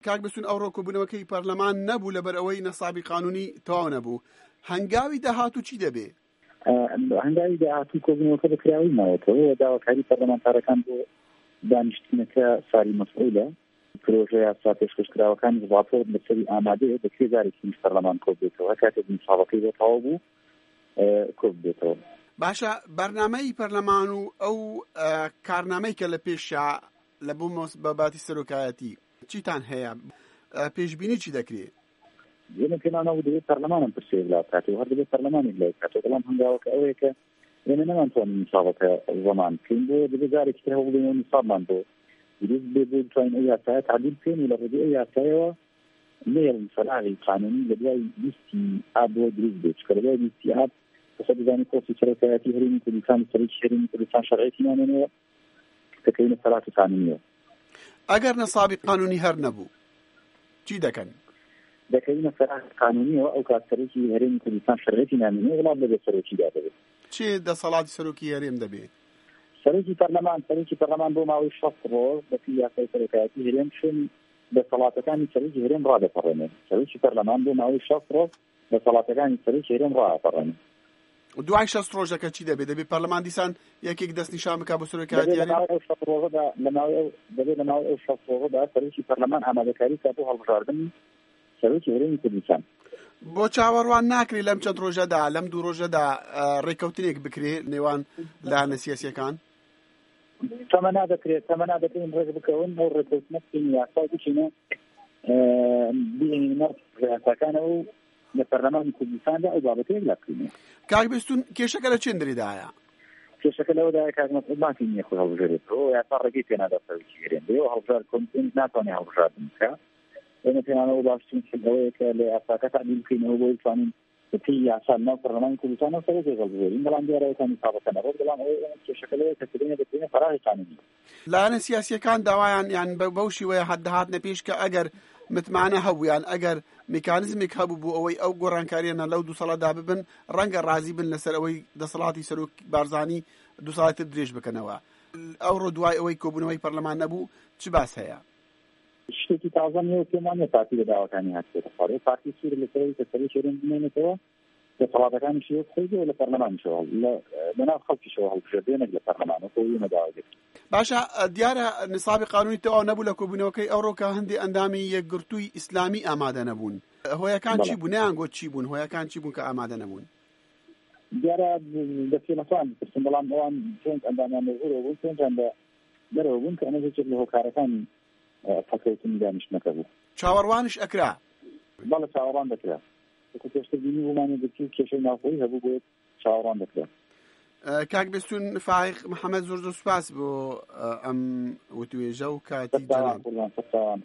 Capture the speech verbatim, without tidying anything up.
کاک بەستون ئەو ڕۆکۆبوونەوەکەی پەرلەمان نەبوو لەبەر ئەوەی نەسابی قانونی تەواو نەبوو. هەنگاوی داهاتوو چی دەبێ؟ هەنگاوی داهاتوو کۆبوونەوەکە بەکراوی ماوەتەوە داواکاری پەرلەمانتارەکان بۆ دانیشتنەکە ساری مەسئولە پرۆژە یاسا پێشکەشکراوەکانی ڕاپۆرت لەسەری ئامادەیە بە کێزارێکی پەرلەمان کۆ بێتەوە کاتێک مسابقەی بۆ تەواو بوو کۆ بێتەوە. باشە بەرنامەی پەرلەمان و ئەو کارنامەی کە لە پێشا لە بوو باباتی سەرۆکایەتی چیتان هەیە؟ پێشبینی چی دەکرێت؟ ئێمە پێمانەوە دەبێت پەرلەمانم پرسێ بڵاو کاتێ هەر دەبێت پەرلەمانی بڵاو کاتێ بەڵام هەنگاوەکە ئەوەیە کە ئێمە نەمانتوانین مسابقە زەمان بکەین بۆ دەبێت جارێکی تر هەوڵ بدەین مسابمان بۆ دروست بێ بۆ بتوانین ئەو یاسایە تعدیل بکەین و لە ڕێگەی ئەو یاسایەوە نێڵین سەلاغی قانونی لە دوای لیستی ئاب بۆ دروست بێت چکە لە دوای لیستی ئاب کەسە دەزانی پۆستی سەرۆکایەتی هەرێمی کوردستان و سەرۆکی هەرێمی کوردستان شەرعیەتی نامێنەوە دەکەینە سەلاتی قانونیەوە. ئەگەر نەسابی قانونی هەر نەبوو چی دەکەن؟ دەکەینە سەلاتی قانونیەوە ئەو کات سەرۆکی هەرێمی کوردستان شەرعیەتی نامێنەوە وڵات دەبێت سەرۆکیدا دەبێت. چێ دەسەڵاتی سەرۆکی هەرێم دەبێت؟ سەرۆکی پەرلەمان سەرۆکی پەرلەمان بۆ ماوەی شەست ڕۆژ بەپێی یاسای سەرۆکایەتی هەرێم شوێن دەسەڵاتەکانی سەرۆکی هەرێم ڕادەپەڕێنێت. سەرۆکی پەرلەمان بۆ ماوەی شەست ڕۆژ دەسەڵاتەکانی سەرۆکی هەرێم ڕادەپەڕێنێت. دوای شەست ڕۆژەکە چی دەبێت؟ دەبێت پەرلەمان دیسان یەکێک دەست نیشان بکات بۆ سەرۆکایەتی هەرێم؟ دەبێت لە ماوەی ئەو شەست ڕۆژەدا سەرۆکی پەرلەمان ئامادەکاری کات بۆ هەڵبژاردننی سەرۆکی هەرێمی کوردستان. بۆ چاوەڕوان ناکرێت لەم چەند ڕۆژەدا لەم دوو ڕۆژەدا ڕێکەوتنێک بکرێت نێوان لایەنە سیاسیەکان؟ تەمەنا دەکرێت تەمەنا دەکەین ڕێک بکەون ئەو ڕێکەوتنە بکەین یاسا بچینە بینینە یاساکانەوە و لە پەرلەمانی کوردستاندا ئەو بابەتەیەک لا بکەین. کاک بێستون کێشەکە لە چێندریدایە؟ کێشەکە لەوەدایە کاک مەسعود ماکی نییە خۆی هەڵبژێرێتەوە یاسا ڕێگەی پێ نادا سەرۆکی هەرێم بێ و هەڵبژار کۆمیسیۆن ناتوانێت هەڵبژاردن بکات. ئێمە پێمانەوە باشترین شێوەیە کە لە یاساکە تعدیل بکەینەوە بۆ بتوانین بەپێی یاسا ناو پەرلەمانی کوردستانەوە سەرۆکی هەڵبژێرین بەڵام دیارەوەکانی مسابقە نەبوو بەڵام ئەوەیە کێشەکە لەوەیە کە سبەینە دەکرێنە فەراغی قانونی. لایەنە سیاسیەکان داوایان یان بەو شێوەیە هەدەهاتنە پێش کە ئەگەر متمانە هەبوو یان ئەگەر میکانیزمێک هەبوو بۆ ئەوەی ئەو گۆڕانکاریانە لەو دوو ساڵەدا ببن ڕەنگە ڕازی بن لەسەر ئەوەی دەسەڵاتی سەرۆک بارزانی دوو ساڵێتر درێژ بکەنەوە. ئەوڕۆ دوای ئەوەی کۆبوونەوەی پەرلەمان نەبوو چ باس هەیە؟ شتێکی تازە نیە و پێمانە پارتی لە داواکانی هاتوێتە خوارێ پارتی سوور لەسەرەوەی کە سەرۆکی هەرێم بمێنێتەوە دەسەڵاتەکانیشی خۆیەوە لە پەرلەمانیشەوە لەناو خەڵکیشەوە هەڵبژێردێنێک لە پەرلەمانەوە خۆی نەداواگرێت. باشە دیارە نسابی قانونی تەواو نەبوو لە کۆبوونەوەکەی ئەوڕۆ کە هەندێک ئەندامی یەکگرتووی ئیسلامی ئامادە نەبوون. هۆیەکان چی بوون؟ نەیانگۆ چی بوون؟ هۆیەکان چی بوون کە ئامادە نەبوون؟ دیارە دەستێنەخوان پرسن بەڵام ئەوان چۆن ئەندامیان لەژوورەوە بوون چۆنجان لە دەرەوە بوون کە ئەمە هیچێک لە هۆکارەکانی تەکەوتنی دانیشتنەکە بوو. چاوەڕوانش ئەکرا؟ بەڵێ چاوەڕوان دەکرا. پێشتر بینی بوومانی دەچوو کێشەی ناوخۆیی هەبوو بۆ چاوەڕوان دەکرا. کاک بێستون فائق محەممەد زۆر زۆر سوپاس بۆ ئەم وتوێژە و کاتی جەناب.